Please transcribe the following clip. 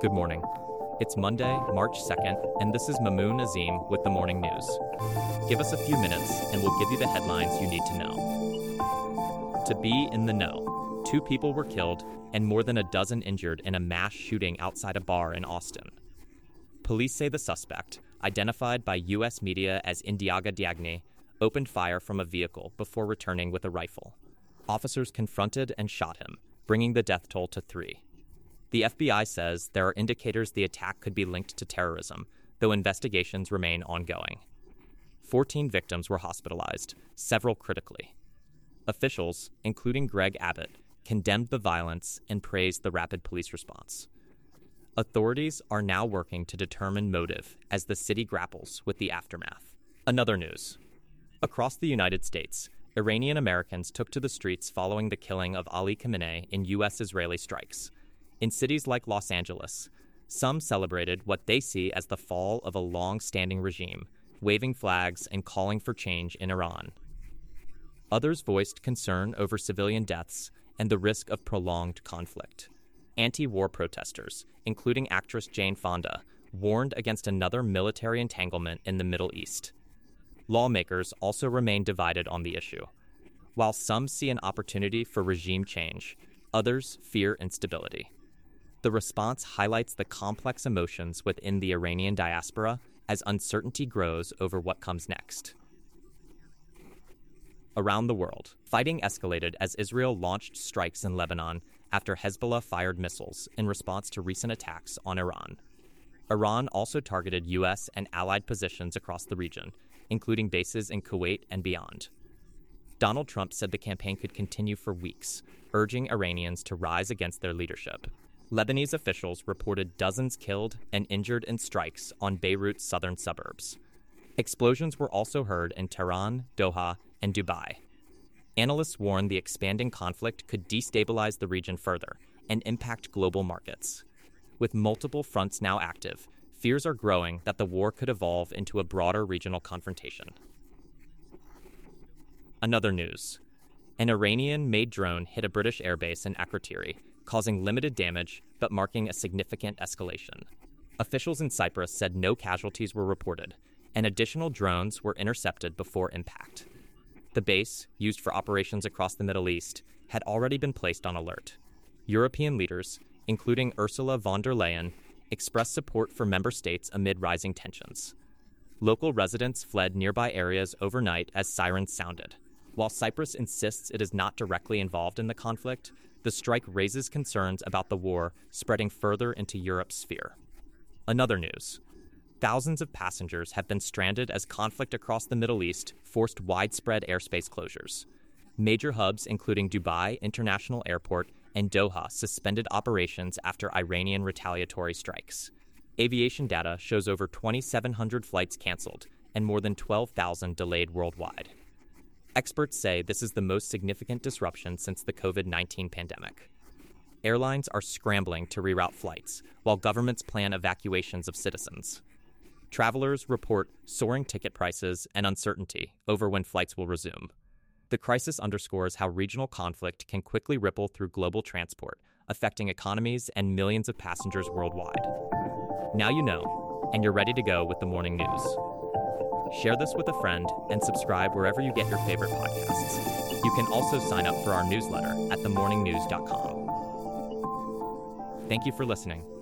Good morning. It's Monday, March 2nd, and this is Mamoon Azim with the Morning News. Give us a few minutes, and we'll give you the headlines you need to know. To be in the know, 2 people were killed and more than a dozen injured in a mass shooting outside a bar in Austin. Police say the suspect, identified by U.S. media as Indiaga Diagne, opened fire from a vehicle before returning with a rifle. Officers confronted and shot him, bringing the death toll to 3. The FBI says there are indicators the attack could be linked to terrorism, though investigations remain ongoing. 14 victims were hospitalized, several critically. Officials, including Greg Abbott, condemned the violence and praised the rapid police response. Authorities are now working to determine motive as the city grapples with the aftermath. Another news. Across the United States, Iranian Americans took to the streets following the killing of Ali Khamenei in U.S.-Israeli strikes. In cities like Los Angeles, some celebrated what they see as the fall of a long-standing regime, waving flags and calling for change in Iran. Others voiced concern over civilian deaths and the risk of prolonged conflict. Anti-war protesters, including actress Jane Fonda, warned against another military entanglement in the Middle East. Lawmakers also remain divided on the issue. While some see an opportunity for regime change, others fear instability. The response highlights the complex emotions within the Iranian diaspora as uncertainty grows over what comes next. Around the world, fighting escalated as Israel launched strikes in Lebanon after Hezbollah fired missiles in response to recent attacks on Iran. Iran also targeted U.S. and allied positions across the region, including bases in Kuwait and beyond. Donald Trump said the campaign could continue for weeks, urging Iranians to rise against their leadership. Lebanese officials reported dozens killed and injured in strikes on Beirut's southern suburbs. Explosions were also heard in Tehran, Doha, and Dubai. Analysts warn the expanding conflict could destabilize the region further and impact global markets. With multiple fronts now active, fears are growing that the war could evolve into a broader regional confrontation. Another news. An Iranian-made drone hit a British airbase in Akrotiri, causing limited damage but marking a significant escalation. Officials in Cyprus said no casualties were reported, and additional drones were intercepted before impact. The base, used for operations across the Middle East, had already been placed on alert. European leaders, including Ursula von der Leyen, expressed support for member states amid rising tensions. Local residents fled nearby areas overnight as sirens sounded. While Cyprus insists it is not directly involved in the conflict, the strike raises concerns about the war spreading further into Europe's sphere. Another news. Thousands of passengers have been stranded as conflict across the Middle East forced widespread airspace closures. Major hubs including Dubai International Airport and Doha suspended operations after Iranian retaliatory strikes. Aviation data shows over 2,700 flights canceled and more than 12,000 delayed worldwide. Experts say this is the most significant disruption since the COVID-19 pandemic. Airlines are scrambling to reroute flights, while governments plan evacuations of citizens. Travelers report soaring ticket prices and uncertainty over when flights will resume. The crisis underscores how regional conflict can quickly ripple through global transport, affecting economies and millions of passengers worldwide. Now you know, and you're ready to go with the morning news. Share this with a friend and subscribe wherever you get your favorite podcasts. You can also sign up for our newsletter at themorningnews.com. Thank you for listening.